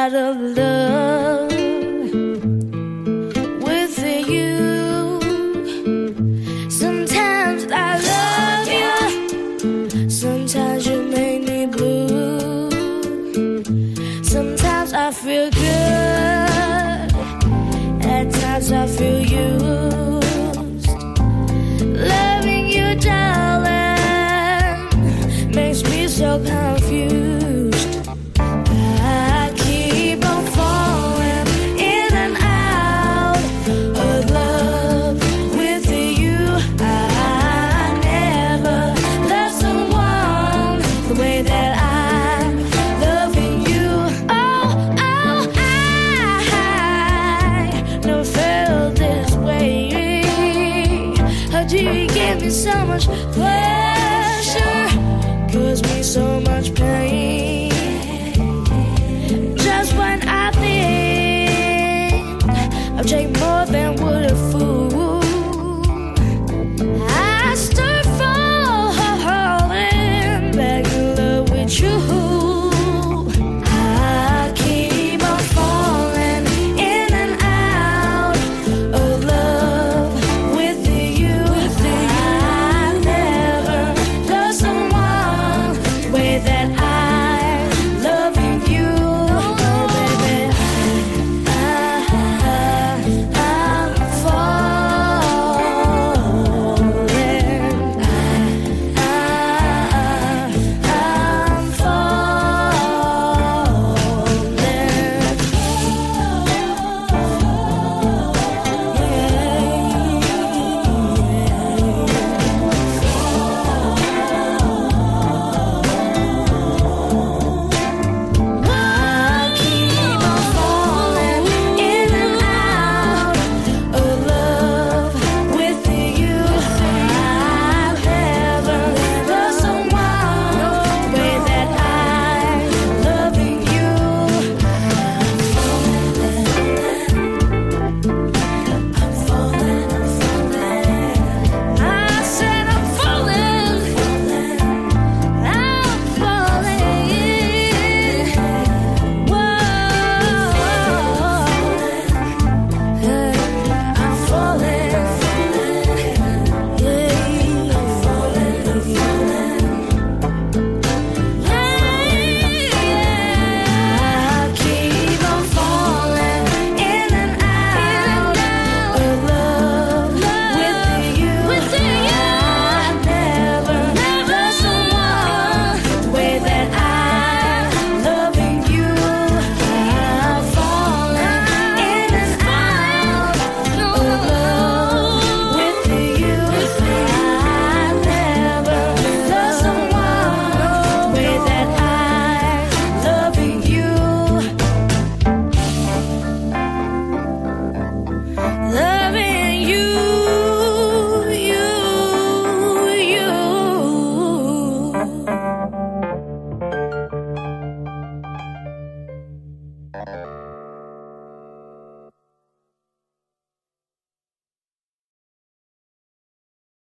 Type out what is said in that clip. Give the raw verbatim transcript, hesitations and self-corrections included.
out of love with you. Sometimes I love you, sometimes you make me blue. Sometimes I feel good, at times I feel used. Loving you, darling, makes me so confused. I keep on falling in and out of love with you. I never loved someone the way that I'm loving you. Oh, oh, I never felt this way. How do you give me so much pleasure, cause me so much pain? Just when I think I've changed